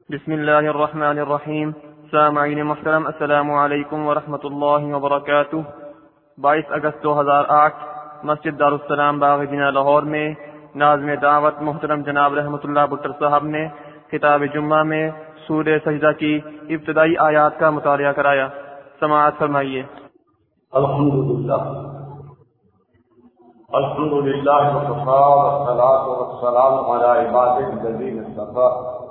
بسم اللہ الرحمن الرحیم۔ سامعین محترم، السلام علیکم ورحمۃ اللہ وبرکاتہ۔ 22 اگست 2008 مسجد دارالسلام باغ جناح لاہور میں ناظم دعوت محترم جناب رحمۃ اللہ بٹر صاحب نے کتاب جمعہ میں سورہ سجدہ کی ابتدائی آیات کا مطالعہ کرایا۔ سماعت فرمائیے۔ الحمدللہ وکفی والصلاۃ والسلام علی عبادہ الذین اصطفی،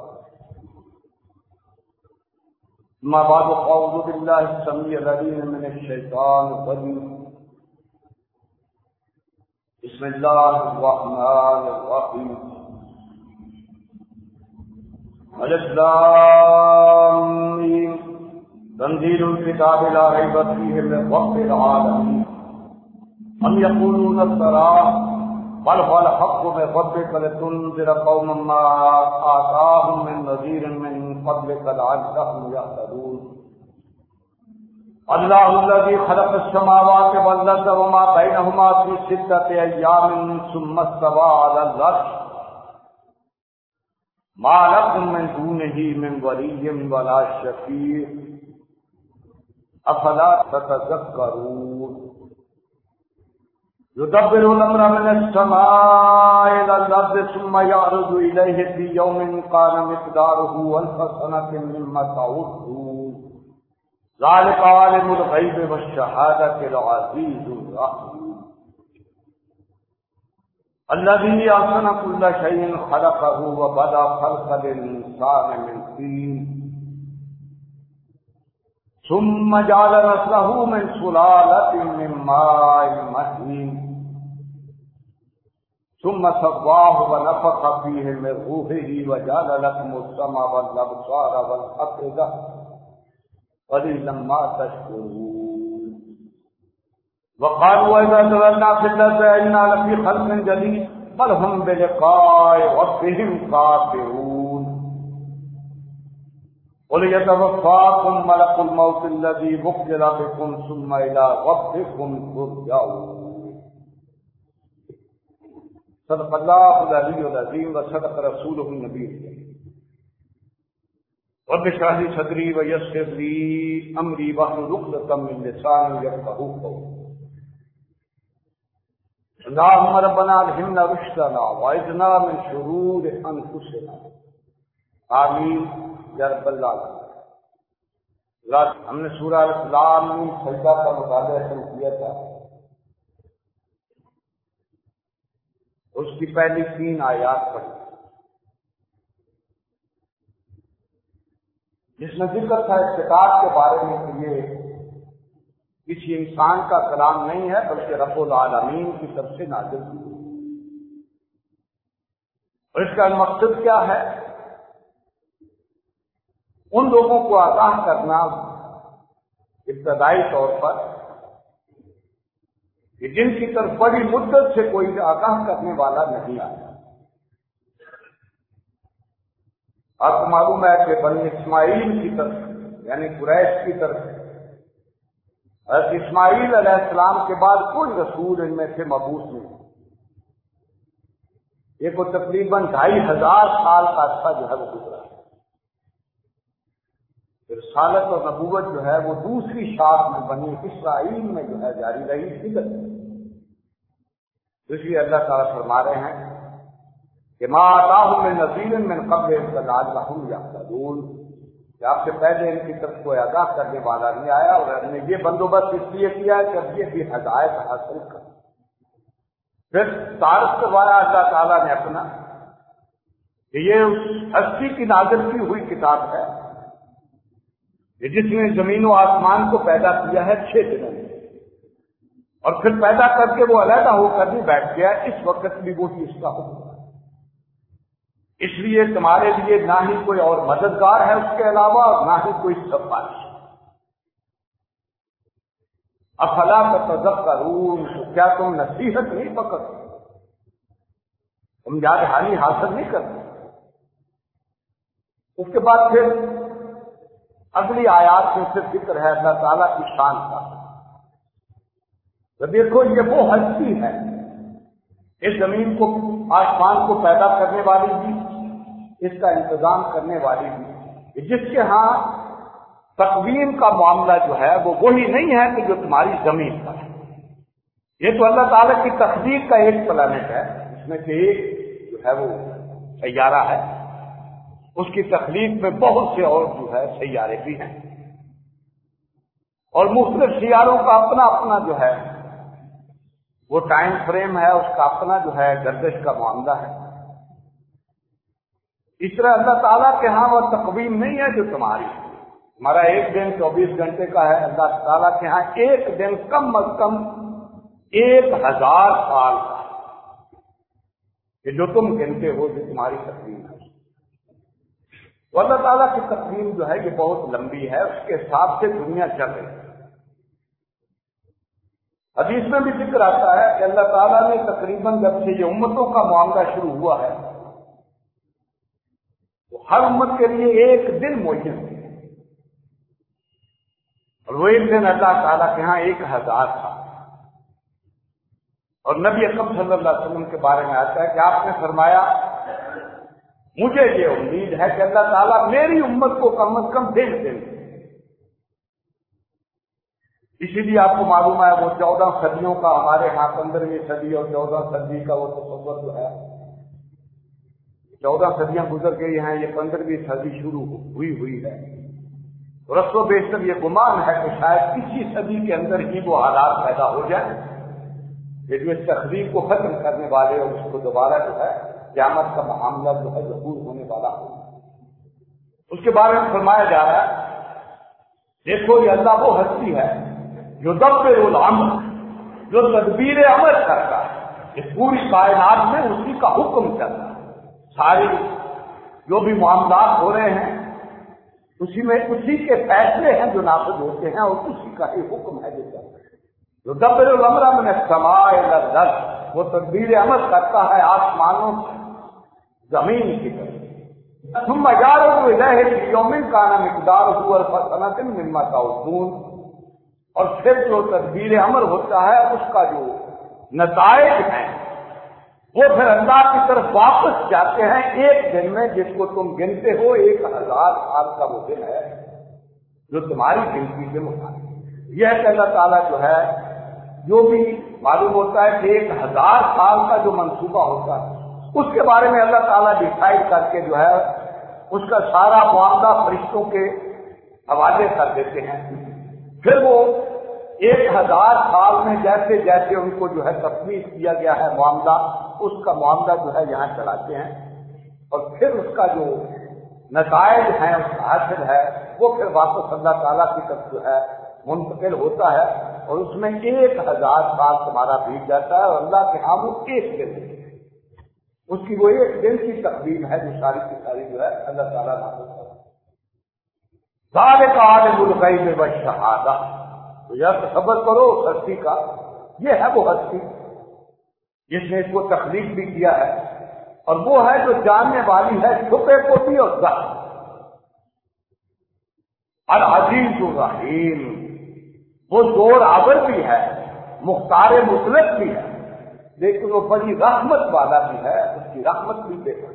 اما بعد فاعوذ باللہ السمیع العلیم من الشیطان الرجیم، بسم اللہ الرحمن الرحیم، الف لام میم، تنزیل الکتاب لا ریب فیہ من رب العالمین، ام یقولون افتراه بل هو الحق من ربک لتنذر قوما ما آتاهم من نذیر من قبلک لعلهم یهتدون۔ اللہ الذی خلق السماوات والارض وما بینہما فی ستۃ ایام ثم استوى علی العرش ما لکم من دونہ من ولی ولا شفیع افلا تتذکرون۔ يدبر الأمر من السماء إلى الأرض ثم يعرج إليه في يوم كان مقداره ألف سنة مما تعدون، ذلك عالم الغيب والشهادة العزيز الرحيم، الذي أحسن كل شيء خلقه وبدأ خلق الإنسان من طين ثم جعل نسله من سلالة من ماء مهين ثم سواه ونفخ فيه من روحه وجعل لكم السمع والابصار والافئدة قليلا ما تشكرون۔ وقالوا اذا ضللنا في الارض انا لفي خلق جديد بل هم بلقاء ربهم كافرون۔ قل يتوفاكم ملك الموت الذي وكل بكم ثم الى ربكم ترجعون۔ صدق اللہ العلی العظیم وصدق رسولہ النبی الکریم۔ رب اشرح لي صدری ویسر لي امری واحلل عقدۃ من لسانی یفقہوا قولی۔ اللهم ربنا الہمنا رشدنا واعذنا من شرور انفسنا، آمین یا رب العالمین۔ ہم نے سورہ الاسلام میں سجدہ کا مطالعہ شروع کیا تھا، اس کی پہلی 3 آیات پڑھی جس میں ذکر تھا اس کتاب کے بارے میں کہ یہ کسی انسان کا کلام نہیں ہے بلکہ رب العالمین کی طرف سے نازل ہوئی، اور اس کا مقصد کیا ہے؟ ان لوگوں کو آگاہ کرنا ابتدائی طور پر کہ جن کی طرف بڑی مدت سے کوئی آگاہ کرنے والا نہیں آیا۔ آپ کو معلوم ہے کہ بنی اسماعیل کی طرف یعنی قریش کی طرف حضرت اسماعیل علیہ السلام کے بعد کوئی رسول ان میں سے مبعوث نہیں، یہ کو تقریباً 2500 سال کا عرصہ جو ہے وہ گزرا۔ رسالت اور نبوت جو ہے وہ دوسری شاخ میں بنی اسرائیل میں جو ہے جاری رہی تھی، اس لیے اللہ تعالیٰ فرما رہے ہیں کہ ما آتاہم من نذیر من قبل لعلہم یہتدون، کہ آپ سے پہلے ان کی طرف کوئی آگاہ کرنے والا نہیں آیا، اور ہم نے یہ بندوبست اس لیے کیا ہے کہ اب یہ بھی ہدایت حاصل کر۔ پھر تعارف کروایا اللہ تعالیٰ نے اپنا کہ یہ اس ہستی کی نازل کی ہوئی کتاب ہے جس نے زمین و آسمان کو پیدا کیا ہے 6 دنوں میں، اور پھر پیدا کر کے وہ علیحدہ ہو کر بھی بیٹھ گیا، اس وقت بھی وہی اس کا حکم ہے۔ اس لیے تمہارے لیے نہ ہی کوئی اور مددگار ہے اس کے علاوہ، اور نہ ہی کوئی سفارش۔ افلا تتذکرون، تو کیا تم نصیحت نہیں پکڑتے، تم یاد دہانی حاصل نہیں کرتے؟ اس کے بعد پھر اگلی آیات میں صرف ذکر ہے اللہ تعالیٰ کی شان کا۔ تو دیکھو یہ وہ ہستی ہے اس زمین کو آسمان کو پیدا کرنے والی بھی، اس کا انتظام کرنے والی بھی، جس کے ہاں تقویم کا معاملہ جو ہے وہ وہی نہیں ہے کہ جو تمہاری زمین پر ہے. یہ تو اللہ تعالیٰ کی تخلیق کا ایک پلانٹ ہے، اس میں سے ایک جو ہے وہ سیارہ ہے. اس کی تخلیق میں بہت سے اور جو ہے سیارے بھی ہیں، اور مختلف سیاروں کا اپنا اپنا جو ہے وہ ٹائم فریم ہے، اس کا اپنا جو ہے گردش کا معاملہ ہے. اس طرح اللہ تعالیٰ کے ہاں وہ تقویم نہیں ہے جو تمہاری. ہمارا ایک دن 24 گھنٹے کا ہے، اللہ تعالیٰ کے ہاں ایک دن کم از کم 1000 سال کا کہ جو تم گنتے ہو جو تمہاری تقویم ہے. تو اللہ تعالیٰ کی تقویم جو ہے یہ بہت لمبی ہے، اس کے حساب سے دنیا چل رہی ہے. حدیث میں بھی ذکر آتا ہے کہ اللہ تعالیٰ نے تقریباً جب سے یہ امتوں کا معاملہ شروع ہوا ہے تو ہر امت کے لیے ایک دن معین ہے، اور وہ ایک دن اللہ تعالیٰ کے ہاں 1000 تھا. اور نبی اکرم صلی اللہ علیہ وسلم کے بارے میں آتا ہے کہ آپ نے فرمایا مجھے یہ امید ہے کہ اللہ تعالیٰ میری امت کو کم از کم 1.5 دن. اسی لیے آپ کو معلوم ہے وہ 14 صدیوں کا ہمارے ہاں 15ویں صدی اور 14 صدی کا وہ تصور جو ہے 14 صدیاں گزر گئی ہیں، یہ 15ویں صدی شروع ہوئی ہے. رسو بیشتر یہ گمان ہے کہ شاید اسی صدی کے اندر ہی وہ حالات پیدا ہو جائیں کہ جو اس تخلیق کو ختم کرنے والے اور اس کو دوبارہ جو ہے قیامت کا معاملہ جو ہے ظہور ہونے والا ہو. اس کے بارے میں فرمایا جا رہا ہے دیکھو یہ اللہ وہ ہستی ہے جو دبر الامر، جو تدبیر عمل کرتا ہے. اس پوری کائنات میں اسی کا حکم چلتا ہے. ساری جو بھی معاملات ہو رہے ہیں اسی میں اسی کے فیصلے ہیں جو نافذ ہوتے ہیں، اور اسی کا ہی حکم ہے جو چلتا ہے. جو دبر الامر من السماء الى الارض، وہ تدبیر عمل کرتا ہے آسمانوں سے زمین کی طرف. ثم جعلوا الیہ فی یوم کان مقدارہ الف سنۃ مما تعدون، اور پھر جو تدبیر عمل ہوتا ہے اس کا جو نتائج ہیں وہ پھر اللہ کی طرف واپس جاتے ہیں ایک دن میں، جس کو تم گنتے ہو 1000 سال کا وہ دن ہے جو تمہاری گنتی کے مطابق. یہ ہے کہ اللہ تعالیٰ جو ہے جو بھی معلوم ہوتا ہے کہ 1000 سال کا جو منصوبہ ہوتا ہے اس کے بارے میں اللہ تعالیٰ ڈیسائیڈ کر کے جو ہے اس کا سارا معاملہ فرشتوں کے حوالے کر دیتے ہیں. پھر وہ 1000 سال میں جیسے جیسے ان کو جو ہے تفویض کیا گیا ہے معاملہ، اس کا معاملہ جو ہے یہاں چلاتے ہیں، اور پھر اس کا جو نتائج ہیں اس کا حاصل ہے وہ پھر واپس اللہ تعالیٰ کی طرف جو ہے منتقل ہوتا ہے، اور اس میں 1000 سال تمہارا بیت جاتا ہے، اور اللہ کے ہاں وہ ایک دن ہے. اس کی وہ ایک دن کی تقویم ہے جو ساری کی ساری جو ہے اللہ تعالیٰ نافذ کرتا ہے. ذالک عالم الغیب والشہادہ، تو یا تصور کرو اس ہستی کا، یہ ہے وہ ہستی جس نے اس کو تخلیق بھی کیا ہے، اور وہ ہے جو جاننے والی ہے چھپے کو بھی اور ظاہر. العزیز الرحیم، وہ زور آور بھی ہے، مختار مطلق بھی ہے، لیکن وہ بڑی رحمت والا بھی ہے، اس کی رحمت بھی دیکھا.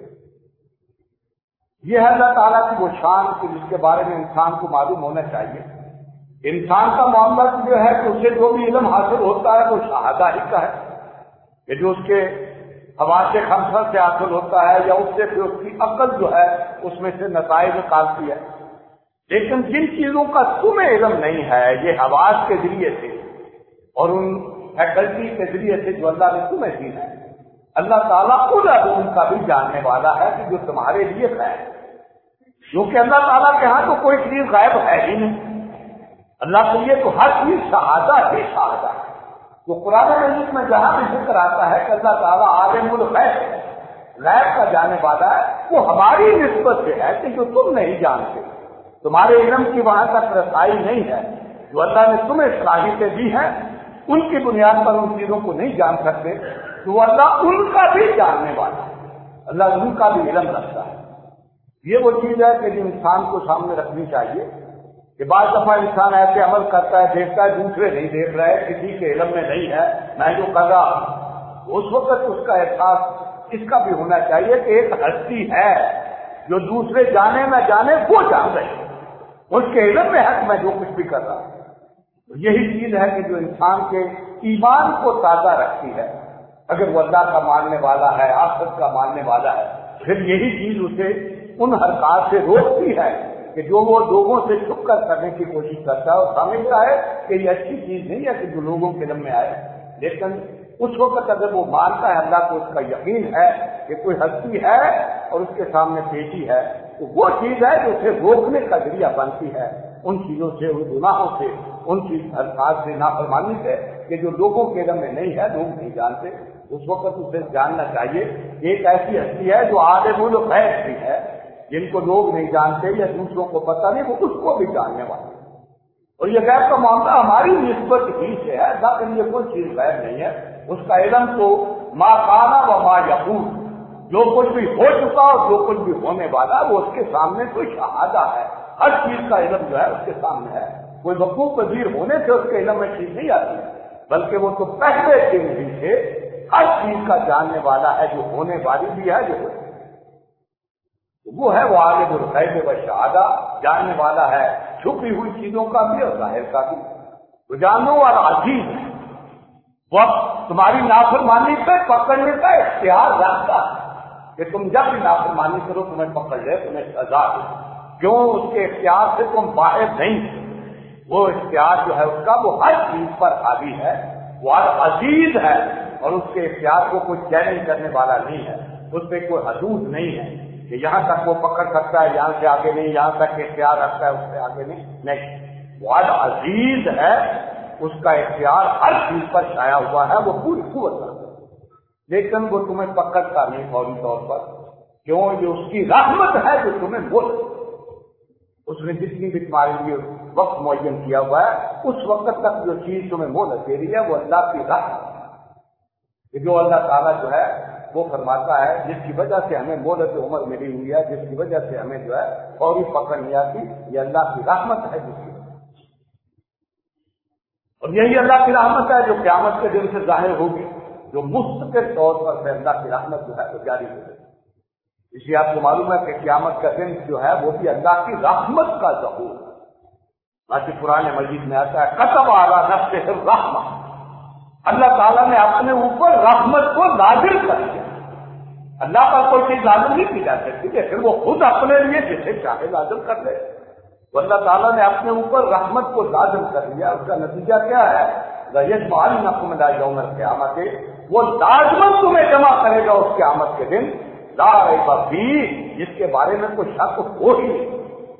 یہ ہے اللہ تعالیٰ کی وہ شان کہ جس کے بارے میں انسان کو معلوم ہونا چاہیے. انسان کا معاملہ جو ہے کہ اسے جو بھی علم حاصل ہوتا ہے وہ شہادہ ہی کا ہے، کہ جو اس کے حواس خمسہ سے حاصل ہوتا ہے یا اس سے پھر اس کی عقل جو ہے اس میں سے نتائج نکالتی ہے. لیکن جن چیزوں کا تمہیں علم نہیں ہے یہ حواس کے ذریعے سے اور ان فیکلٹی کے ذریعے سے جو اللہ نے تمہیں دی ہے، اللہ تعالیٰ ان علوم کا بھی جاننے والا ہے کہ جو تمہارے لیے ہے، کیونکہ اللہ تعالیٰ کے ہاں تو کوئی چیز غائب ہے ہی نہیں. اللہ کے لیے تو ہر چیز شہادہ ہی شہادہ ہے. تو قرآن مجید میں جہاں بھی ذکر آتا ہے کہ اللہ تعالیٰ عالم الغیب، غیب کا جاننے والا ہے، وہ ہماری نسبت سے ہے کہ جو تم نہیں جانتے، تمہارے علم کی وہاں تک رسائی نہیں ہے. جو اللہ نے تمہیں صلاحیتیں دی ہیں ان کی بنیاد پر ان چیزوں کو نہیں جان سکتے، تو اللہ ان کا بھی جاننے والا ہے، اللہ ان کا بھی علم رکھتا ہے. یہ وہ چیز ہے کہ جو انسان کو سامنے رکھنی چاہیے کہ بعض دفعہ انسان ایسے عمل کرتا ہے، دیکھتا ہے دوسرے نہیں دیکھ رہے، کسی کے علم میں نہیں ہے، میں جو کر رہا ہوں، اس وقت اس کا احساس اس کا بھی ہونا چاہیے کہ ایک ہستی ہے جو دوسرے جانے نہ جانے وہ جان رہے ہیں، اس کے علم میں ہے کہ میں جو کچھ بھی کر رہا ہوں۔ یہی چیز ہے کہ جو انسان کے ایمان کو تازہ رکھتی ہے۔ اگر وہ اللہ کا ماننے والا ہے، آخرت کا ماننے والا ہے، پھر یہی چیز اسے ان حرکات سے روکتی ہے کہ جو وہ لوگوں سے چھپ کر کرنے کی کوشش کرتا ہے اور سمجھتا ہے کہ یہ اچھی چیز نہیں ہے کہ جو لوگوں کے دل میں آئے۔ لیکن اس وقت اگر وہ مانتا ہے اللہ کو، اس کا یقین ہے کہ کوئی ہستی ہے اور اس کے سامنے پیشی ہے، تو وہ چیز ہے جو اسے روکنے کا ذریعہ بنتی ہے ان چیزوں سے، ان گناہوں سے، ان چیز حرکات سے، نافرمانی سے کہ جو لوگوں کے دل میں نہیں ہے، لوگ نہیں جانتے۔ اس وقت اسے جاننا چاہیے کہ ایک ایسی ہستی ہے جو عالم الغیب بھی ہے، جن کو لوگ نہیں جانتے یا دوسروں کو پتہ نہیں، وہ اس کو بھی جاننے والا ہے۔ اور یہ غیب کا معاملہ ہماری نسبت ہی سے ہے، لیکن یہ کوئی چیز غیب نہیں ہے۔ اس کا علم تو ما کانا و ما یکون، جو کچھ بھی ہو چکا اور جو کچھ بھی ہونے والا وہ اس کے سامنے کوئی شہادہ ہے۔ ہر چیز کا علم جو ہے اس کے سامنے ہے۔ کوئی وقوع پذیر ہونے سے اس کے علم میں چیز نہیں آتی، بلکہ وہ تو پہلے دن ہی سے ہر چیز کا جاننے والا ہے، جو ہونے والی بھی ہے، جو وہ ہے وہ عالم الغیب و شہادہ، جاننے والا ہے چھپی ہوئی چیزوں کا بھی اور ظاہر کا بھی۔ تو جانو والا عزیز ہے، وہ تمہاری نافرمانی پہ پکڑنے کا اختیار رکھتا ہے کہ تم جب بھی نافرمانی کرو تمہیں پکڑ لے، تمہیں سزا دے۔ کیوں؟ اس کے اختیار سے تم باہر نہیں، وہ اختیار جو ہے اس کا وہ ہر چیز پر حاوی ہے، وہ عزیز ہے، اور اس کے اختیار کو کوئی چیلنج کرنے والا نہیں ہے، اس پہ کوئی حدود نہیں ہے کہ یہاں تک وہ پکڑ سکتا ہے، یہاں سے آگے نہیں، یہاں تک اختیار رکھتا ہے، اس سے آگے نہیں۔ وہ عزیز ہے، اس کا اختیار ہر چیز پر چھایا ہوا ہے، وہ پوری قوت رکھتا ہے، لیکن وہ تمہیں پکڑتا نہیں فوری طور پر۔ کیوں؟ یہ اس کی رحمت ہے جو تمہیں بول، اس نے جتنی بھی تمہارے لیے وقت معین کیا ہوا ہے، اس وقت تک جو چیز تمہیں مہلت دے رہی ہے وہ اللہ کی رحمت ہے۔ کہ جو اللہ تعالیٰ جو ہے وہ فرماتا ہے، جس کی وجہ سے ہمیں مہلت عمر ملی ہوئی ہے، جس کی وجہ سے ہمیں جو ہے فوری پکڑ نہیں آتی، یہ اللہ کی رحمت ہے جس کی وجہ سے۔ اور یہی اللہ کی رحمت ہے جو قیامت کے دن سے ظاہر ہوگی، جو مستقل طور پر سے اللہ کی رحمت جو ہے وہ جاری ہو گئی۔ اس لیے آپ کو معلوم ہے کہ قیامت کا دن جو ہے وہ بھی اللہ کی رحمت کا ظہور ہے۔ باقی قرآن مجید میں آتا ہے کتب علی نفسہ الرحمہ، اللہ تعالیٰ نے اپنے اوپر رحمت کو لازم کر دیا۔ اللہ پر کوئی چیز لازم نہیں کی جا سکتی کہ پھر وہ خود اپنے لیے جسے چاہے لازم کر لے۔ تو اللہ تعالیٰ نے اپنے اوپر رحمت کو لازم کر دیا، اس کا نتیجہ کیا ہے؟ لَيَجْمَعَنَّكُمْ إِلَىٰ يَوْمِ الْقِيَامَةِ، وہ لازمن تمہیں جمع کرے گا اس قیامت کے دن، لا ریب فیہ، جس کے بارے میں کوئی شک ہو ہی نہیں۔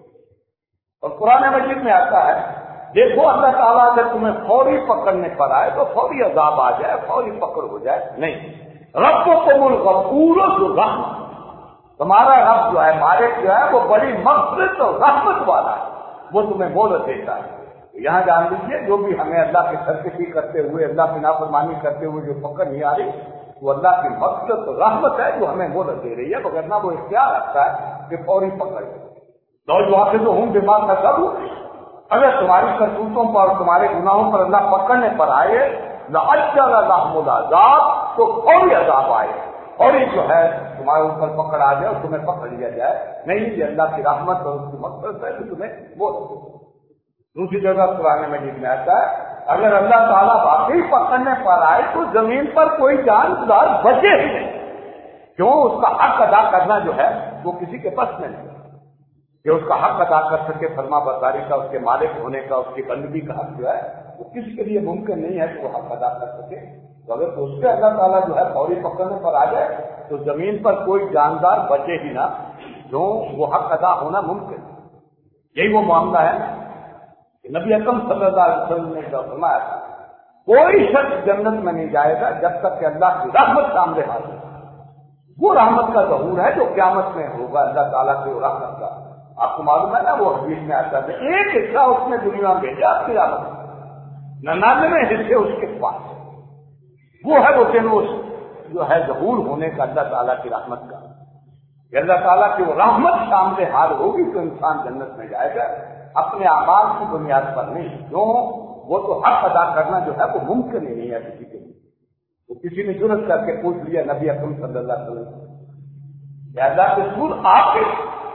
اور قرآن مجید میں آتا ہے دیکھو اللہ تعالیٰ اگر تمہیں فوری پکڑنے پر آئے تو فوری عذاب آ جائے، فوری پکڑ ہو جائے، نہیں۔ ربکم الغفور ذو الرحمہ، تمہارا رب جو ہے، مالک جو ہے وہ بڑی مغفرت اور رحمت والا ہے، وہ تمہیں مہلت دیتا ہے۔ یہاں جان لیجیے جو بھی ہمیں اللہ کی سرکشی کرتے ہوئے، اللہ کی نافرمانی کرتے ہوئے جو پکڑ نہیں آ رہی، وہ اللہ کی مغفرت اور رحمت ہے جو ہمیں مہلت دے رہی ہے، وگرنہ وہ اختیار رکھتا ہے کہ فوری پکڑ لو جو آپ تو ہوں دماغ کا سب، اگر تمہاری کرتوتوں پر اور تمہارے گناہوں پر اللہ پکڑنے پر آئے، لَعَجَّلَ لَهُمُ الْعَذَابَ، تو فوری عذاب آئے، اور یہ جو ہے تمہارے اوپر پکڑ آ جائے اور تمہیں پکڑ لیا جائے، نہیں، یہ اللہ کی رحمت اور اس کی مغفرت ہے کہ تمہیں وہ۔ دوسری جگہ قرآن مجید میں آتا ہے اگر اللہ تعالیٰ واقعی پکڑنے پر آئے تو زمین پر کوئی جاندار بچے ہی نہیں، کیوں؟ اس کا حق ادا کرنا جو ہے وہ کسی کے پاس میں نہیں کہ اس کا حق ادا کر سکے، فرما برداری کا، اس کے مالک ہونے کا، اس کی بندگی کا حق جو ہے وہ کسی کے لیے ممکن نہیں ہے کہ وہ حق ادا کر سکے۔ تو اگر اس سے اللہ تعالیٰ جو ہے فوری پکڑنے پر آ جائے تو زمین پر کوئی جاندار بچے ہی نہ، جو وہ حق ادا ہونا ممکن ہے۔ یہی وہ معاملہ ہے کہ نبی اکرم صلی اللہ علیہ وسلم نے جو فرمایا تھا کوئی شخص جنت میں نہیں جائے گا جب تک کہ اللہ کی رحمت سامنے حاضر ہے۔ وہ رحمت کا ظہور ہے جو قیامت میں ہوگا، اللہ تعالیٰ کی رحمت کا۔ آپ کو معلوم ہے نا وہ حدیث میں آتا ہے ایک حصہ اس نے دنیا میں بھیجا آپ کی رحمت، 99 حصے اس کے پاس، وہ ہے وہ دن جو ہے ظہور ہونے کا اللہ تعالیٰ کی رحمت کا، کہ اللہ تعالیٰ کی وہ رحمت سامنے حال ہوگی تو انسان جنت میں جائے گا، اپنے اعمال کی بنیاد پر نہیں، کیوں؟ وہ تو حق ادا کرنا جو ہے وہ ممکن ہی نہیں ہے کسی کے لیے۔ تو کسی نے جرت کر کے پوچھ لیا نبی اکرم صلی اللہ علیہ وسلم کہ اللہ کے رسول آپ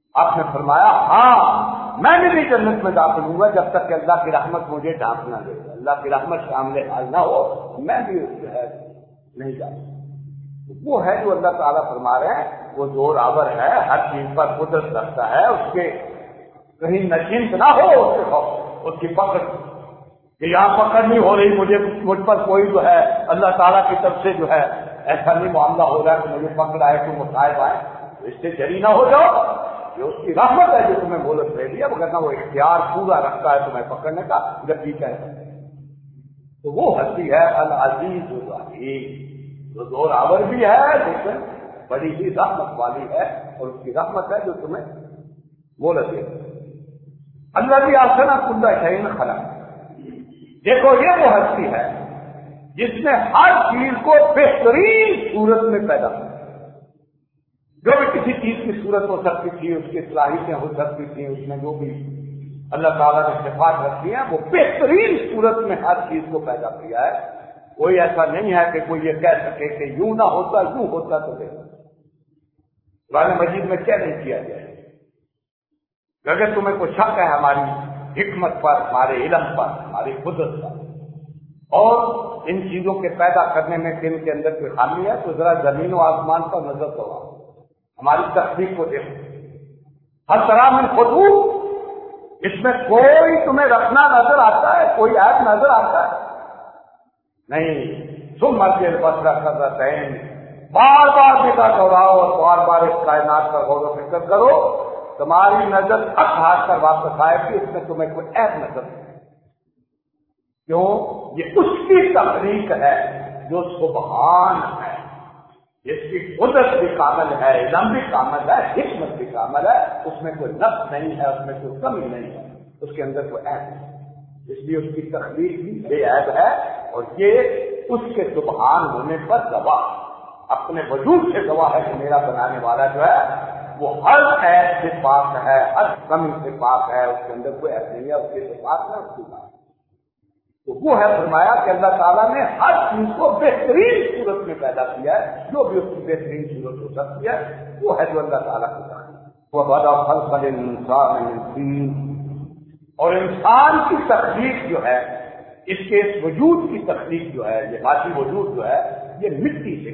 آپ نے فرمایا ہاں میں بھی جنت میں داخل ہوں گا جب تک کہ اللہ کی رحمت مجھے ڈھانپ نہ دے، اللہ کی رحمت سامنے حال نہ ہو میں بھی جو ہے نہیں جا سکتا۔ وہ ہے جو اللہ تعالیٰ فرما رہے ہیں وہ زور آور ہے، ہر چیز پر قدرت رکھتا ہے، اس کے کہیں نشیند نہ ہو اس کی پکڑ کہ یہاں پکڑ نہیں ہو رہی، مجھ پر کوئی جو ہے اللہ تعالیٰ کی طرف سے جو ہے ایسا نہیں معاملہ ہو رہا کہ مجھے پکڑ آئے تم اٹھائے پائے، اس سے جری نہ ہو جاؤ، یہ اس کی رحمت ہے جو تمہیں مہلت دے دیا، مگر نہ وہ اختیار پورا رکھتا ہے تمہیں پکڑنے کا جب بھی کہتے ہیں۔ تو وہ ہستی ہے العزیز الرحیم، جو زور آور بھی ہے لیکن بڑی ہی رحمت والی ہے، اور اس کی رحمت ہے جو تمہیں مہلت دے دیا۔ اللہ بھی آسنا کل شیء خلق، دیکھو یہ وہ ہستی ہے جس نے ہر چیز کو بہترین صورت میں پیدا کیا، جو بھی کسی چیز کی صورت ہو سکتی تھی، اس کی صلاحیتیں ہو سکتی تھیں، اس میں جو بھی اللہ تعالیٰ نے صفات رکھی ہیں وہ بہترین صورت میں ہر چیز کو پیدا کیا ہے۔ کوئی ایسا نہیں ہے کہ کوئی یہ کہہ سکے کہ یوں نہ ہوتا یوں ہوتا تو دیکھو قرآن مجید میں کیا نہیں کیا گیا ہے۔ اگر تمہیں کوئی شک ہے ہماری حکمت پر، ہمارے علم پر، ہماری قدرت پر اور ان چیزوں کے پیدا کرنے میں ان کے اندر کوئی خامی ہے تو ذرا زمین و آسمان پر نظر کرو، ہماری تخلیق کو دیکھو، ہر طرح میں خطوط، اس میں کوئی تمہیں رکھنا نظر آتا ہے، کوئی عیب نظر آتا ہے نہیں۔ تم مرضی بسرا کرتا ہے، بار بار نگاہ دوہراؤ اور بار بار اس کائنات کا غور و فکر کرو، تمہاری نظر تک ہاتھ کر واپس آئے گی، اس میں تمہیں کوئی عیب نظر نہیں۔ کیوں؟ یہ اس کی تخلیق ہے جو سبحان ہے، جس کی قدرت بھی کامل ہے، علم بھی کامل ہے، حکمت بھی کامل ہے، اس میں کوئی نقص نہیں ہے، اس میں کوئی کمی نہیں ہے، اس کے اندر کوئی عیب نہیں، اس لیے اس کی تخلیق بھی بے عیب ہے، اور یہ اس کے سبحان ہونے پر گواہ، اپنے وجود سے گواہ ہے کہ میرا بنانے والا جو ہے وہ ہر عیب سے پاک ہے، ہر کمی سے پاک ہے، اس کے اندر کوئی عیب نہیں ہے، اس کے صفات میں اس کی بات۔ تو وہ ہے فرمایا کہ اللہ تعالیٰ نے ہر چیز کو بہترین صورت میں پیدا کیا ہے، جو بھی اس کی بہترین صورت ہو سکتی ہے وہ ہے جو اللہ تعالیٰ کی تخلیق۔ وَبَدَأَ خَلْقَ الْإِنسَانِ مِنْ طِينٍ، اور انسان کی تخلیق جو ہے، اس کے اس وجود کی تخلیق جو ہے، یہ ذاتی وجود جو ہے یہ مٹی سے،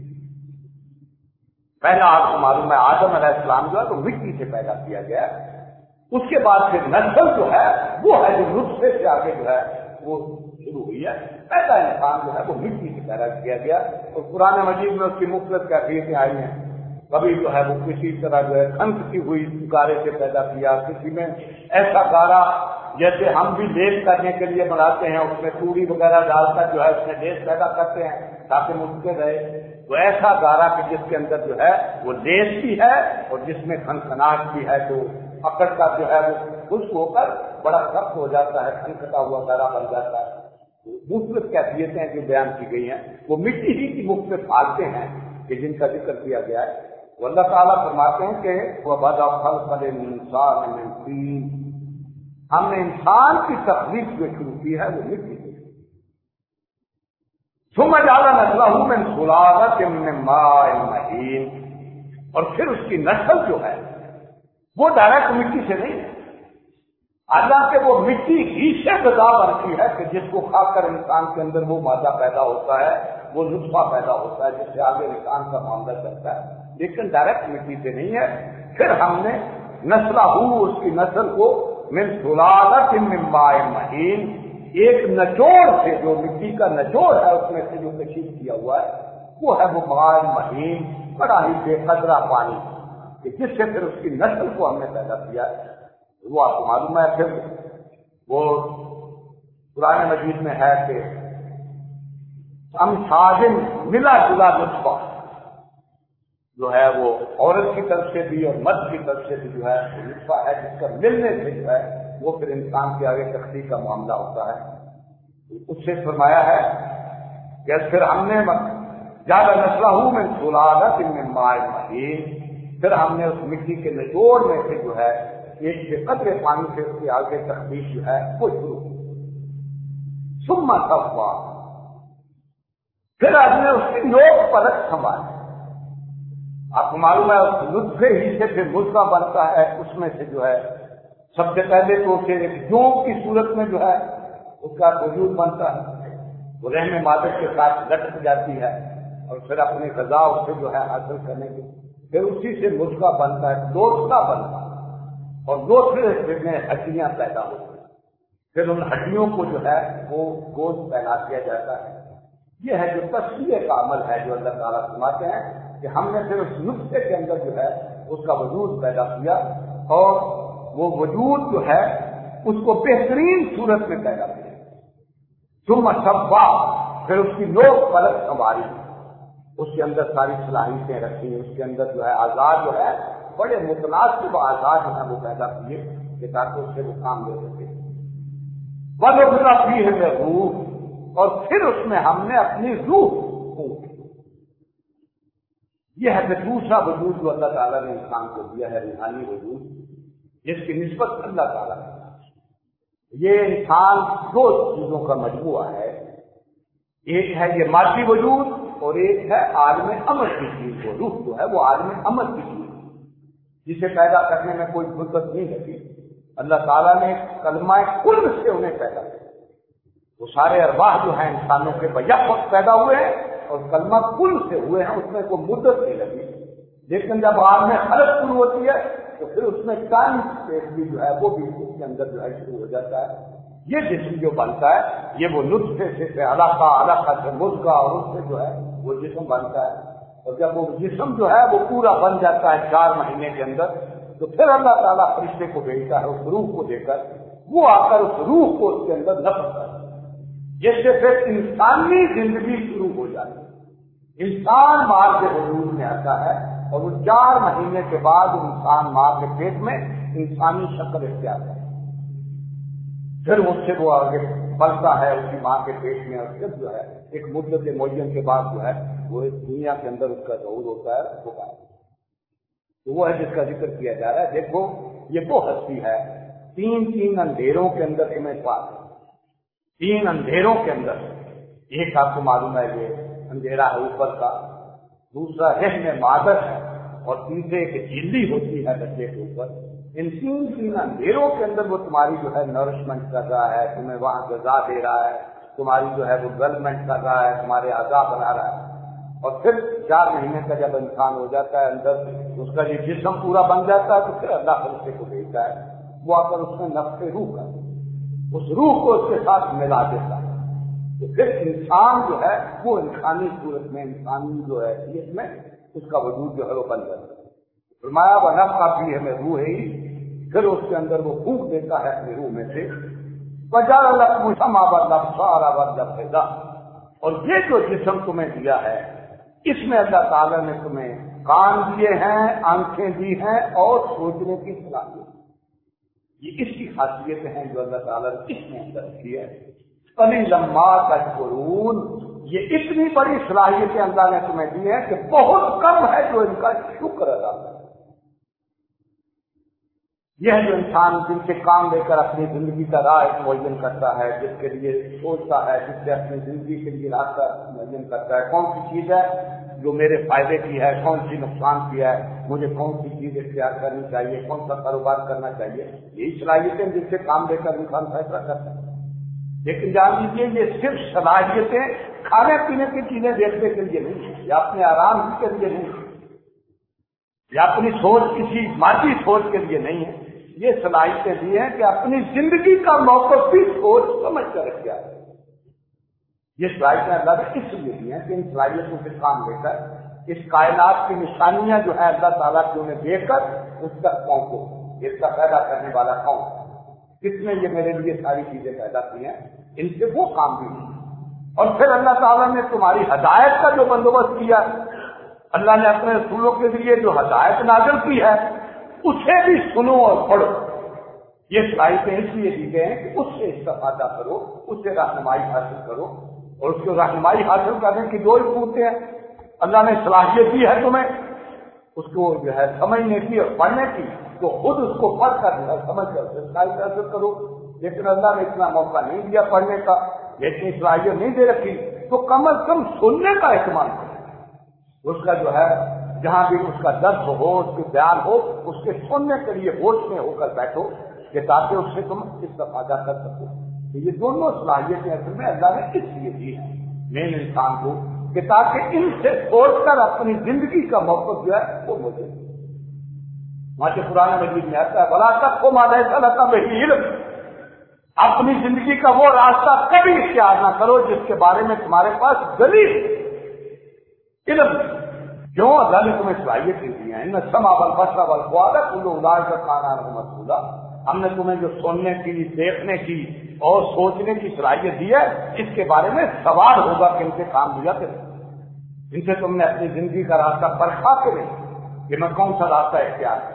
پہلا آپ کو معلوم ہے آدم علیہ السلام جو ہے تو مٹی سے پیدا کیا گیا، اس کے بعد پھر نسل جو ہے وہ ہے جو نطفے سے آگے جو ہے وہ شروع ہوئی ہے۔ پہلا انسان جو ہے وہ مٹی سے پیدا کیا گیا، اور قرآن مجید میں اس کی مختلف کیفیتیں آئی ہیں، کبھی جو ہے وہ کسی طرح جو ہے کھنستی ہوئی گارے سے پیدا کیا، کسی میں ایسا گارا جیسے ہم بھی لیس کرنے کے لیے بناتے ہیں، اس میں توڑی وغیرہ ڈال کر جو ہے اس میں لیس پیدا کرتے ہیں تاکہ ممکن رہے، تو ایسا گارا کہ جس کے اندر جو ہے وہ لیس بھی ہے اور جس میں کھنکھناہٹ بھی ہے، جو پکڑ کر جو ہے وہ خشک ہو کر بڑا سخت ہو جاتا ہے، کھنکھتا ہوا گارا بن جاتا ہے۔ مختلف کیفیتیں جو بیان کی گئی ہیں وہ مٹی ہی کی مختلف حالتیں ہیں کہ جن کا ذکر کیا گیا ہے۔ وہ اللہ تعالیٰ فرماتے ہیں کہ وَبَدَأَ خَلْقَ الْإِنسَانِ مِنْ طِينٍ، ہم نے انسان کی تخلیق جو شروع کی ہے وہ مٹی سے، ثُمَّ جَعَلَ نَسْلَهُ مِنْ سُلَالَةٍ مِّن مَّاءٍ مَّهِينٍ، اور پھر اس کی نسل جو ہے وہ ڈائریکٹ مٹی سے نہیں، اللہ کے وہ مٹی ہی سے غذا بنتی ہے کہ جس کو کھا کر انسان کے اندر وہ مادہ پیدا ہوتا ہے، وہ نطفہ پیدا ہوتا ہے جس سے آگے انسان کا معاملہ چلتا ہے، لیکن ڈائریکٹ مٹی سے نہیں ہے۔ پھر ہم نے نسلہ اس کی نسل کو من سلالۃ من ماء مہین، ایک نچوڑ سے، جو مٹی کا نچوڑ ہے اس میں سے جو تشکیل کیا ہوا ہے وہ ہے وہ ماء مہین، بڑا ہی بے قدرہ پانی، کہ جس سے پھر اس کی نسل کو ہم نے پیدا کیا ہے۔ وہ آپ کو معلوم ہے پھر وہ قرآن مجید میں ہے کہ ہم ساجن ملا جلا نطفہ جو ہے وہ عورت کی طرف سے بھی اور مرد کی طرف سے بھی جو ہے وہ نطفہ ہے جس کا ملنے سے جو ہے وہ پھر انسان کے آگے تخلیق کا معاملہ ہوتا ہے۔ اس سے فرمایا ہے کہ پھر ہم نے زیادہ نسلہ من سلالۃ من ماء مہین، پھر ہم نے اس مٹی کے نچوڑ میں سے جو ہے ایک بے قدرے پانی سے اس کے آگے تخلیق جو ہے وہ شروع کی، ثم سوا، پھر ہم نے اس کی نوک پلک سنبھالی، آپ کو معلوم ہے اس نطفے ہی سے پھر مضغہ بنتا ہے، اس میں سے جو ہے سب سے پہلے تو اسے ایک جوک کی صورت میں جو ہے اس کا وجود بنتا ہے، وہ رحم مادر کے ساتھ لٹک جاتی ہے اور پھر اپنی غذا اس سے جو ہے حاصل کرنے کی، پھر اسی سے مضغہ بنتا ہے، دوسرا بنتا ہے، اور دوسرے میں ہڈیاں پیدا ہوتی ہیں، پھر ان ہڈیوں کو جو ہے وہ گوشت پہنا دیا جاتا ہے۔ یہ ہے جو تصفیہ کا عمل ہے جو اللہ تعالیٰ فرماتے ہیں کہ ہم نے پھر اس نطفے کے اندر جو ہے اس کا وجود پیدا کیا، اور وہ وجود جو ہے اس کو بہترین صورت میں پیدا کیا، ثم صفا، پھر اس کی لوک پلک سنواری، اس کے اندر ساری صلاحیتیں رکھی، اس کے اندر جو ہے آزاد جو ہے بڑے متناسب آزاد جو ہے وہ پیدا کیے کہ تاکہ اس سے وہ کام لے سکے۔ وَنُفِخَ فِيهِ مِنَ الرُّوحِ، اور پھر اس میں ہم نے اپنی روح پھونکی۔ یہ ہے کہ دوسرا وجود جو اللہ تعالیٰ نے انسان کو دیا ہے، روحانی وجود، جس کی نسبت اللہ تعالیٰ نے۔ یہ انسان دو چیزوں کا مجموعہ ہے، ایک ہے یہ مادی وجود اور ایک ہے عالم عمل کی چیز، وہ روح جو ہے وہ عالم عمل کی چیز، جسے پیدا کرنے میں کوئی مدت نہیں لگی۔ اللہ تعالیٰ نے کلمہ کل سے انہیں پیدا کیا، وہ سارے ارواح جو ہیں انسانوں کے بیک وقت پیدا ہوئے ہیں اور کلمہ کل سے ہوئے ہیں، اس میں کوئی مدت نہیں لگی، لیکن جب عالم خلق شروع ہوتی ہے تو پھر اس میں ٹائم اسپیس بھی جو ہے وہ بھی اس کے اندر جو ہے شروع ہو جاتا ہے۔ یہ جسم جو بنتا ہے یہ وہ نطفے سے علاقہ سے مضغہ اور اس سے جو ہے وہ جسم بنتا ہے، اور جب وہ جسم جو ہے وہ پورا بن جاتا ہے 4 مہینے کے اندر، تو پھر اللہ تعالیٰ فرشتے کو بھیجتا ہے اس روح کو دے کر، وہ آ کر اس روح کو اس کے اندر نفخ کرتا ہے، جس سے پھر انسانی زندگی شروع ہو جاتی ہے، انسان ماں کے وجود میں آتا ہے، اور وہ 4 مہینے کے بعد انسان ماں کے پیٹ میں انسانی شکل اختیار کرتا ہے، پھر اس سے وہ آگے پلتا ہے اس کی ماں کے پیٹ میں، اور پھر جو ہے ایک مدت معین کے بعد جو ہے وہ اس دنیا کے اندر اس کا ظہور ہوتا ہے، ہوگا۔ تو وہ ہے جس کا ذکر کیا جا رہا ہے۔ دیکھو یہ وہ ہستی ہے، 3 اندھیروں کے اندر سمجھ پاس، 3 اندھیروں کے اندر، ایک آپ کو معلوم ہے یہ اندھیرا ہے اوپر کا، دوسرا رحم مادر ہے، اور تیسرے ایک جھلی ہوتی ہے بچے کے اوپر۔ ان 3 اندھیروں کے اندر وہ تمہاری جو ہے نرشمنٹ کر رہا ہے، تمہیں وہاں غذا دے رہا ہے، تمہاری جو ہے وہ ڈیولپمنٹ کر رہا ہے، تمہارے اعضاء بنا رہا ہے، اور پھر 4 مہینے کا جب انسان ہو جاتا ہے اندر اس کا یہ جسم پورا بن جاتا ہے، تو پھر اللہ فرشتے کو بھیجتا ہے، وہ آ کر اس میں نفخ روح کر اس روح کو اس کے ساتھ ملا دیتا ہے، تو پھر انسان جو ہے وہ انسانی صورت میں، انسانی جو ہے اس میں اس کا وجود جو ہے وہ بن جاتا ہے۔ فرمایا وَنَفْخَ فِيهِ مِن رُوحِهِ، پھر اس کے اندر وہ پھونک دیتا ہے اپنی روح میں سے، وَجَعَلَ لَكُمُ السَّمْعَ وَالْأَبْصَارَ وَالْأَفْئِدَةَ، اور یہ جو جسم تمہیں دیا ہے اس میں اللہ تعالیٰ نے تمہیں کان دیے ہیں، آنکھیں دی ہیں، اور سوچنے کی صلاحیت، یہ اس کی خاصیتیں ہیں جو اللہ تعالیٰ نے اس میں اندر کی ہے۔ قَلِيلًا مَا تَشْكُرُونَ، یہ اتنی بڑی صلاحیتیں اللہ نے تمہیں دی ہیں کہ بہت کم ہے جو ان کا شکر ادا کرے۔ یہ ہے جو انسان جن سے کام لے کر اپنی زندگی کا راہ معین کرتا ہے، جس کے لیے سوچتا ہے، جس سے اپنی زندگی کے لیے راستہ معین کرتا ہے، کون سی چیز ہے جو میرے فائدے کی ہے، کون سی نقصان کی ہے، مجھے کون سی چیز اختیار کرنی چاہیے، کون سا کاروبار کرنا چاہیے، یہی صلاحیتیں جن سے کام لے کر انسان فیصلہ کرتا ہے۔ لیکن جان لیجیے یہ صرف صلاحیتیں کھانے پینے کی چیزیں دیکھنے کے لیے نہیں، یا اپنے آرام کے لیے نہیں، یا اپنی سوچ کسی مادی سوچ کے لیے نہیں ہے، یہ صلاحیتیں دی ہیں کہ اپنی زندگی کا موقف بھی سوچ سمجھ کر رکھا ہے۔ یہ صلاحیتیں اللہ نے اس لیے دی ہیں کہ ان صلاحیتوں سے کام لے کر اس کائنات کی نشانیاں جو ہے اللہ تعالیٰ کی انہیں دے کر اس تک پہنچو، اس کا پیدا کرنے والا کون، کس نے یہ میرے لیے ساری چیزیں پیدا کی ہیں، ان سے وہ کام بھی نہیں۔ اور پھر اللہ تعالیٰ نے تمہاری ہدایت کا جو بندوبست کیا، اللہ نے اپنے رسولوں کے لیے جو ہدایت نازل کی ہے اسے بھی سنو اور پڑھو۔ یہ صلاحیتیں اس لیے دی گئے ہیں کہ اس سے استفادہ کرو، اس سے رہنمائی حاصل کرو، اور اس کو رہنمائی حاصل کرنے کی دو ہی صورتیں ہیں۔ اللہ نے صلاحیت دی ہے تمہیں اس کو جو ہے سمجھنے کی اور پڑھنے کی، تو خود اس کو پڑھ کر سمجھ کر صلاحیت حاصل کرو، لیکن اللہ نے اتنا موقع نہیں دیا پڑھنے کا، اتنی صلاحیت نہیں دے رکھی، تو کم از کم سننے کا اہتمام کرو، اس کا جو ہے جہاں بھی اس کا درد ہو، اس کے بیان ہو، اس کے سننے کے لیے ہوش میں ہو کر بیٹھو کہ تاکہ اس سے تم استفادہ کر سکو۔ تو یہ دونوں صلاحیتیں اصل میں اللہ نے اس لیے دی ہیں مین انسان کو کہ تاکہ ان سے سوچ کر اپنی زندگی کا موقف جو ہے وہ مجھے ماچے قرآن مجید میں آتا ہے بلا تک کو مادا صلاح کا بہی علم، اپنی زندگی کا وہ راستہ کبھی اختیار نہ کرو جس کے بارے میں تمہارے پاس دلیل علم۔ کیوں؟ اللہ نے تمہیں صلاحیتیں دی ہیں، ان سما والبصر والفؤاد کل اولئک کان عنہ مسئولا۔ ہم نے تمہیں جو سننے کی، دیکھنے کی اور سوچنے کی صلاحیت دی ہے، اس کے بارے میں سوال ہوگا کہ ان سے کام لیا کرے، ان سے تم نے اپنی زندگی کا راستہ پرکھا کے نہیں کہ میں کون سا راستہ اختیار کروں۔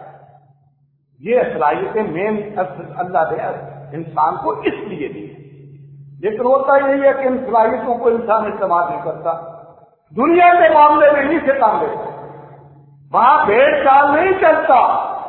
یہ صلاحیتیں مین اللہ نے انسان کو اس لیے دی، لیکن ہوتا یہی ہے کہ ان صلاحیتوں کو انسان استعمال نہیں کرتا۔ دنیا کے معاملے میں نہیں سے کام لیتا، وہاں بھیڑ چال نہیں چلتا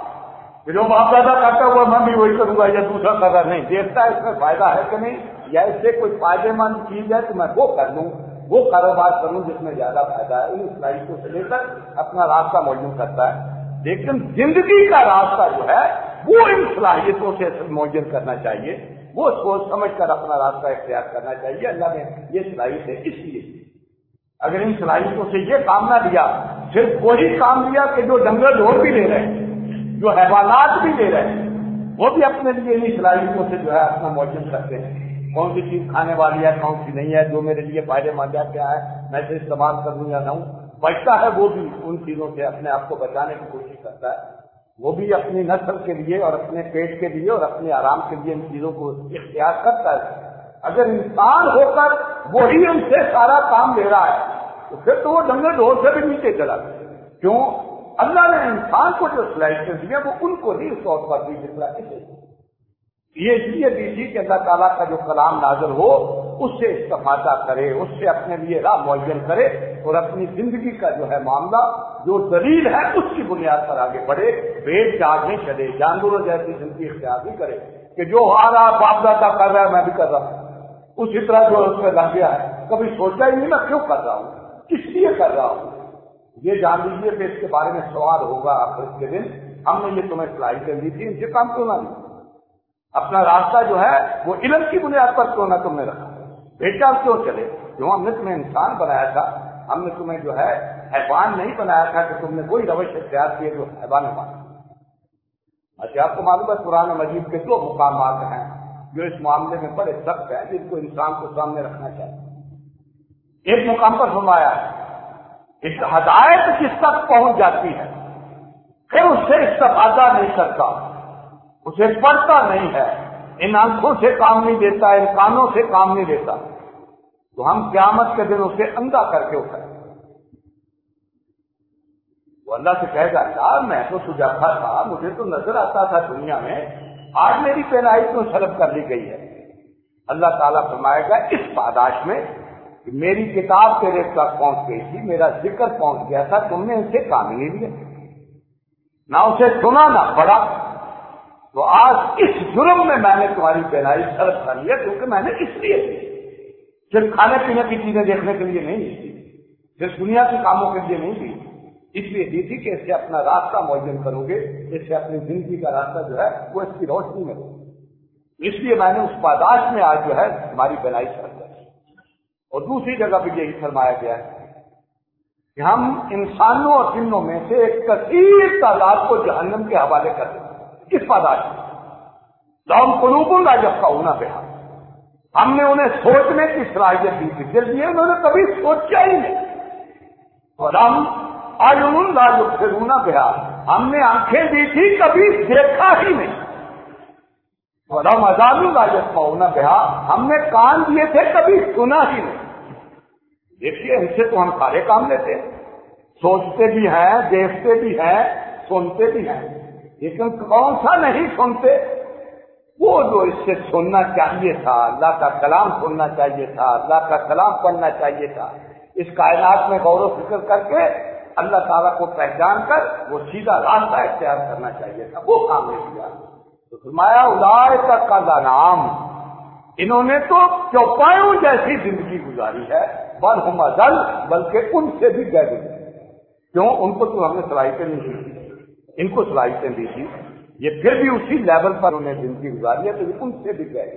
کہ جو باپ دادا کرتا ہوا میں بھی وہی کروں گا یا دوسرا کرتا نہیں، دیکھتا ہے اس میں فائدہ ہے کہ نہیں، یا اس سے کوئی فائدے مند چیز ہے تو میں وہ کر لوں، وہ کاروبار کروں جس میں زیادہ فائدہ ہے۔ ان صلاحیتوں سے لے کر اپنا راستہ معین کرتا ہے، لیکن زندگی کا راستہ جو ہے وہ ان صلاحیتوں سے معین کرنا چاہیے، وہ سوچ سمجھ کر اپنا راستہ اختیار کرنا چاہیے۔ اللہ نے یہ صلاحیتیں اس لیے، اگر ان صلاحیتوں سے یہ کام نہ لیا، صرف وہی کام لیا کہ جو جنگل ڈھول بھی لے رہے ہیں، جو حیوانات بھی لے رہے ہیں، وہ بھی اپنے لیے انہیں صلاحیتوں سے جو ہے اپنا معین کرتے ہیں، کون سی چیز کھانے والی ہے، کون سی نہیں ہے، جو میرے لیے فائدے مند ہے کیا ہے، میں اسے استعمال کروں یا نہ ہوں۔ بچتا ہے وہ بھی ان چیزوں سے اپنے آپ کو بچانے کی کوشش کرتا ہے، وہ بھی اپنی نسل کے لیے اور اپنے پیٹ کے لیے اور اپنے آرام کے لیے ان چیزوں کو اختیار کرتا ہے۔ اگر انسان ہو کر وہی ان سے سارا کام لے رہا ہے تو پھر تو وہ ڈنگر ڈھول سے بھی نیچے چلا گیا۔ کیوں؟ اللہ نے انسان کو جو صلاحیتیں دی ہیں وہ ان کو نہیں اس طور پر دی جس طرح اسے یہ اس لیے دی تھی کہ اللہ تعالیٰ کا جو کلام نازل ہو اس سے استفادہ کرے، اس سے اپنے لیے راہ معین کرے اور اپنی زندگی کا جو ہے معاملہ جو دلیل ہے اس کی بنیاد پر آگے بڑھے، بھیڑ چال نہیں چلے، جانوروں جیسی زندگی اختیار نہیں کرے کہ جو ہمارا باپ دادا کر رہا ہے میں بھی کر رہا ہوں، اسی طرح جو اس میں لگ گیا ہے، کبھی سوچا ہی نہیں میں کیوں کر رہا ہوں، کس لیے کر رہا ہوں۔ یہ جان لیجیے کہ اس کے بارے میں سوال ہوگا آخرت کے دن، ہم نے یہ تمہیں صلاحیتیں دی تھی، ان سے کام کیوں نہ لیا، اپنا راستہ جو ہے وہ علم کی بنیاد پر کیوں نہ تم نے رکھا، بیٹا کیوں چلے، جو ہم نے تمہیں انسان بنایا تھا، ہم نے تمہیں جو ہے حیوان نہیں بنایا تھا کہ تم نے کوئی روش اختیار کیے جو حیوان بنا۔ اچھا آپ کو معلوم ہے قرآن مجید کے 2 مقامات ہیں جو اس معاملے میں بڑے سخت ہیں جن کو انسان کو سامنے رکھنا چاہیے۔ ایک مقام پر فرمایا ہے کہ ہدایت جس تک پہنچ جاتی ہے پھر اس سے استفادہ نہیں کرتا، اسے پڑھتا نہیں ہے، ان آنکھوں سے کام نہیں دیتا، ان کانوں سے کام نہیں دیتا، تو ہم قیامت کے دن اسے اندھا کر کے اٹھائیں۔ وہ اللہ سے کہے گا یار میں تو سجاتا تھا، مجھے تو نظر آتا تھا دنیا میں، آج میری بینائی کیوں سلب کر لی گئی ہے؟ اللہ تعالیٰ فرمائے گا اس پاداش میں کہ میری کتاب تیرے تک پہنچ گئی تھی، میرا ذکر پہنچ گیا تھا، تم نے ان سے کام ہی نہیں لیا، نہ اسے سنا نہ پڑھا، تو آج اس جرم میں نے تمہاری بینائی سلب کر لیا، کیونکہ میں نے اس لیے دی، صرف کھانے پینے کی چیزیں دیکھنے کے لیے نہیں دی، صرف دنیا کے کاموں کے لیے نہیں دی، اس لیے دی تھی کہ اس سے اپنا راستہ معین کرو گے، اس سے اپنی زندگی کا راستہ جو ہے وہ اس کی روشنی میں ہو، اس لیے میں نے اس پاداش میں آج جو ہے تمہاری بینائی سلب کر دی۔ اور دوسری جگہ پہ یہی فرمایا گیا ہے کہ ہم انسانوں اور جنوں میں سے ایک کثیر تعداد کو جہنم کے حوالے کر دیں کس پاداش میں؟ لہم قلوب لا یفقہون بہا، ہم نے انہیں سوچنے کی صلاحیت دی تھی، دل دیے انہوں نے کبھی سوچا ہی نہیں، اور ہم اعین لا یبصرون بہا، ہم نے آنکھیں دی تھی کبھی دیکھا ہی نہیں، اور ہم اذان لا یسمعون بہا، ہم نے کان دیے تھے کبھی سنا ہی نہیں۔ دیکھیے ان سے تو ہم سارے کام لیتے ہیں، سوچتے بھی ہیں، دیکھتے بھی ہیں، سنتے بھی ہیں، لیکن کون سا نہیں سنتے؟ وہ جو اس سے سننا چاہیے تھا، اللہ کا کلام سننا چاہیے تھا، اللہ کا کلام پڑھنا چاہیے تھا، اس کائنات میں غور و فکر کر کے اللہ تعالیٰ کو پہچان کر وہ سیدھا راستہ اختیار کرنا چاہیے تھا، وہ کام نہیں کیا۔ تو فرمایا اولئک کالانعام، انہوں نے تو چوپایوں جیسی زندگی گزاری ہے، بل ہم اضل، بلکہ ان سے بھی گئے گزرے، کیوں؟ ان کو تو ہم نے صلاحیتیں نہیں دی، ان کو صلاحیتیں دی تھی، یہ پھر بھی اسی لیول پر انہیں زندگی گزاری ہے، تو یہ ان سے بھی گئے۔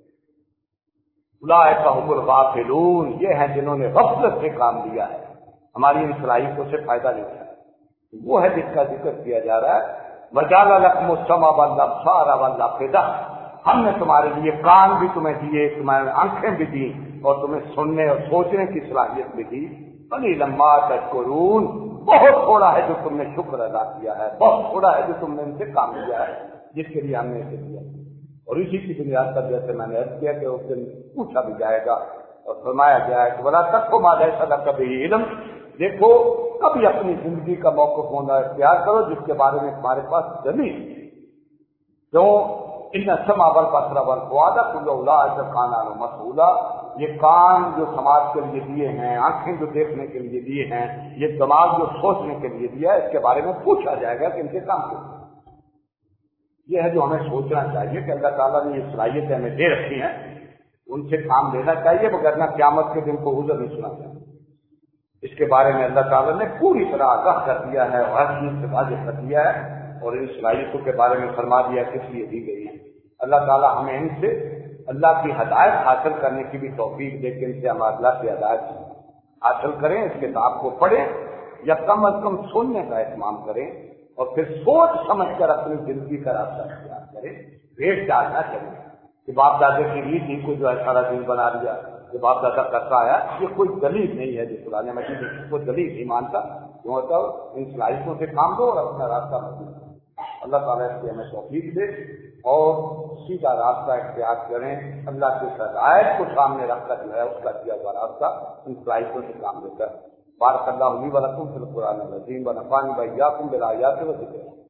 اولئک هم الغافلون، یہ ہیں جنہوں نے غفلت سے کام لیا ہے، ہماری ان صلاحیتوں سے فائدہ نہیں اٹھایا۔ وہ ہے جس کا ذکر کیا جا رہا ہے، وَجَعَلَ لَكُمُ السَّمْعَ وَالْأَبْصَارَ وَالْأَفْئِدَةَ، ہم نے تمہارے لیے کان بھی تمہیں دیے، تمہیں آنکھیں بھی دی، اور تمہیں سننے اور سوچنے کی صلاحیت بھی دی۔ قَلِيلًا مَا تَشْكُرُونَ، بہت تھوڑا ہے جو تم نے شکر ادا کیا ہے، بہت تھوڑا ہے جو تم نے ان سے کام لیا ہے جس کے لیے ہم نے اسے دیا۔ اور اسی کی بنیاد پر جیسے میں نے عرض کیا کہ اس دن پوچھا بھی جائے گا اور فرمایا گیا ہے کہ وَلَا تَقْفُ مَا لَيْسَ لَكَ بِهِ عِلْمٌ، دیکھو کبھی اپنی زندگی کا موقف ہونا اختیار کرو جس کے بارے میں تمہارے پاس دلیل، کیوں؟ ان السمع والبصر والفؤاد كل اولئک کان عنہ مسئولا، یہ کان جو سماعت کے لیے دیے ہیں، آنکھیں جو دیکھنے کے لیے دیے ہیں، یہ دماغ جو سوچنے کے لیے دیا ہے، اس کے بارے میں پوچھا جائے گا کہ ان کے کام کیا۔ یہ ہے جو ہمیں سوچنا چاہیے کہ اللہ تعالیٰ نے یہ صلاحیتیں ہمیں دے رکھی ہیں، ان سے کام لینا چاہیے، مگر نہ قیامت کے دن کو حضر نہیں سنا چاہیے۔ اس کے بارے میں اللہ تعالیٰ نے پوری طرح آگاہ کر دیا ہے، اور ہر چیز سے واضح کر دیا ہے، اور ان صلاحیتوں کے بارے میں فرما دیا کس لیے دی گئی ہے۔ اللہ تعالیٰ ہمیں ان سے اللہ کی ہدایت حاصل کرنے کی بھی توفیق دے کہ ان سے ہم اللہ کی ہدایت حاصل کریں، اس کتاب کو پڑھیں، یا کم از کم سننے کا اہتمام کریں، اور پھر سوچ سمجھ کر اپنی زندگی کا راستہ اختیار کریں، ریٹ ڈالنا چاہیے کہ باپ دادا کی ریت ہی کو جو ہے سارا دن بنا لیا، جو باپ دادا کرتا آیا، یہ کوئی دلیل نہیں ہے جو قرآن مجید کو دلیل نہیں مانتا، جو ہوتا ان صلاحیتوں سے کام دو اور اپنا راستہ بدلو۔ اللہ تعالیٰ اس کی ہمیں توفیق دے اور سیدھا راستہ اختیار کریں، اللہ کی ہدایت کو سامنے رکھ کر جو ہے اس کا دیا ہوا راستہ ان صلاحیتوں سے کام لے کر۔ بارک اللہ لی و لکم فی القرآن العظیم و نفعنی و ایاکم بالآیات و ذکر۔